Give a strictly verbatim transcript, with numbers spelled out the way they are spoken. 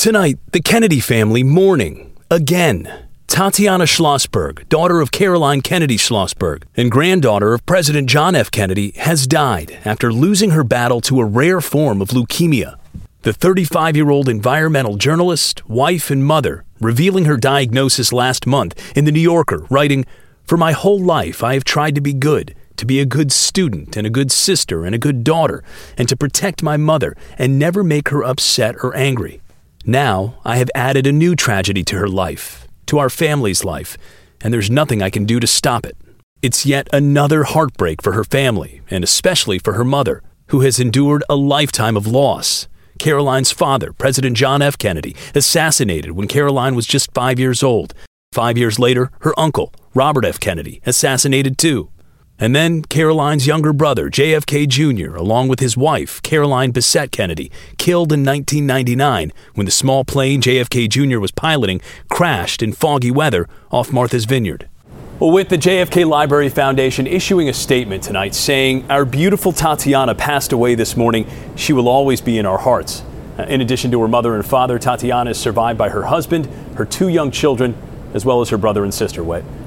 Tonight, the Kennedy family mourning again. Tatiana Schlossberg, daughter of Caroline Kennedy Schlossberg and granddaughter of President John F. Kennedy, has died after losing her battle to a rare form of leukemia. The thirty-five-year-old environmental journalist, wife, and mother revealing her diagnosis last month in The New Yorker, writing, "For my whole life, I have tried to be good, to be a good student and a good sister and a good daughter, and to protect my mother and never make her upset or angry. Now, I have added a new tragedy to her life, to our family's life, and there's nothing I can do to stop it. It's yet another heartbreak for her family, and especially for her mother, who has endured a lifetime of loss. Caroline's father, President John F. Kennedy, assassinated when Caroline was just five years old. Five years later, her uncle, Robert F. Kennedy, assassinated too. And then Caroline's younger brother, J F K Junior, along with his wife, Caroline Bessette Kennedy, killed in nineteen ninety-nine when the small plane J F K Junior was piloting crashed in foggy weather off Martha's Vineyard." Well, with the J F K Library Foundation issuing a statement tonight saying, "Our beautiful Tatiana passed away this morning. She will always be in our hearts." In addition to her mother and father, Tatiana is survived by her husband, her two young children, as well as her brother and sister, Whit.